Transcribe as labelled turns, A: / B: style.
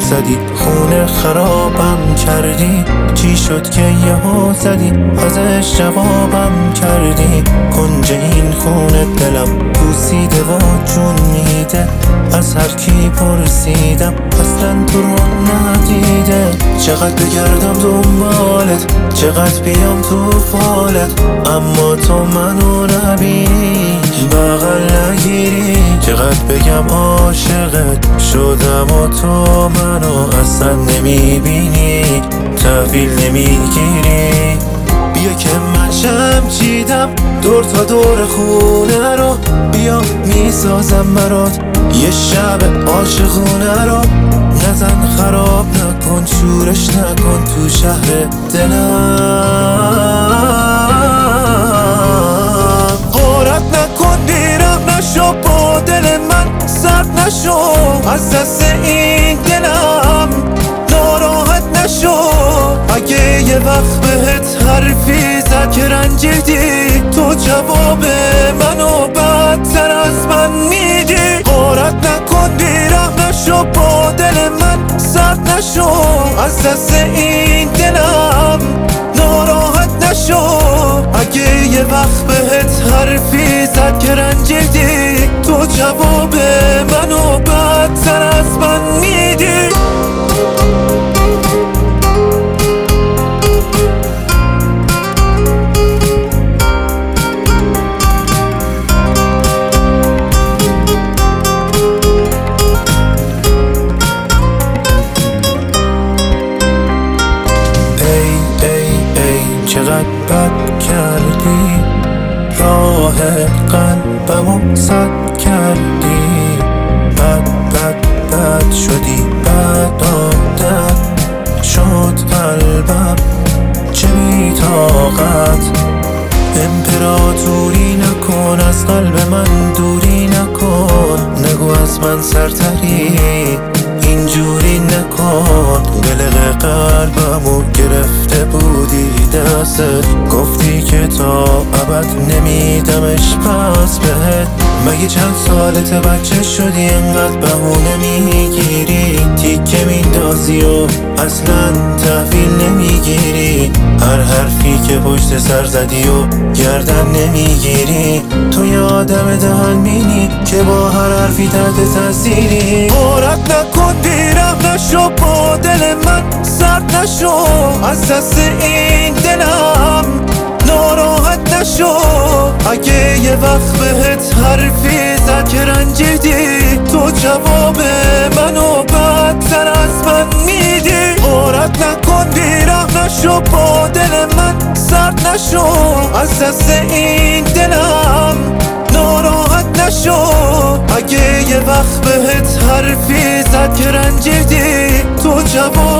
A: زدی، خونه خرابم کردی. چی شد که یهو زدی ازش جوابم کردی؟ کنج این خونه دلم بوسیده و جون میده، از هر کی پرسیدم اصلا تو رو ندیده. چقدر بگردم دنبالت، چقدر بیام تو فالت، اما تو منو نبینی، بغل نگیری. چقدر بگم عاشقت شدم و تو منو اصلا نمیبینی، تحویل نمیگیری. بیا که من شم چیدم دور تا دور خونه رو، بیا میسازم برات یه شب عاشقونه رو. نزن خراب نکن، شورش نکن تو شهر دلم. غارت نکن، بیرم نشو، با دل من سرد نشو، از دست این دلم ناراحت نشو. اگه یه وقت بهت حرفی زد که رنجیدی، تو جواب منو بدتر از من میدی. غارت نکن، بیرم نشو، با دل من سرد نشو، از دست این دلم ناراحت نشو. اگه یه وقت بهت حرفی زد که رنجیدی، تو جواب منو بدتر از من میدی. چقدر بد کردی، راه قلبمو سد کردی. بد شدی، بد عادت شد قلبم، چه بی‌طاقت. امپراتوری نکن، از قلب من دوری نکن، نگو از من سرتری اینجوری نکن. قلق قلبمو گرفته بودی دستت، گفتی که تا ابد نمیدمش پس بهت. مگه چند سالت بچه شدی انقدر بهونه میگیری، تیکه میندازی و اصلا تحویل نمیگیری. هر حرفی که پشت سر زدی و گردن نمیگیری. تو یه آدم دهن مینی که با هر حرفی تحت تاثیری. غارت نکن، بیرم نشو، با دل من سرد نشو، از دست این دلم ناراحت نشو. اگه یه وقت بهت حرفی زد که رنجیدی، تو جواب منو بدتر از من میدی. غارت نکن، بیرم نشو، با دل من سرد نشو، از دست این دلم ناراحت نشو. اگه یه وقت بهت حرفی زد که رنجیدی، تو جواب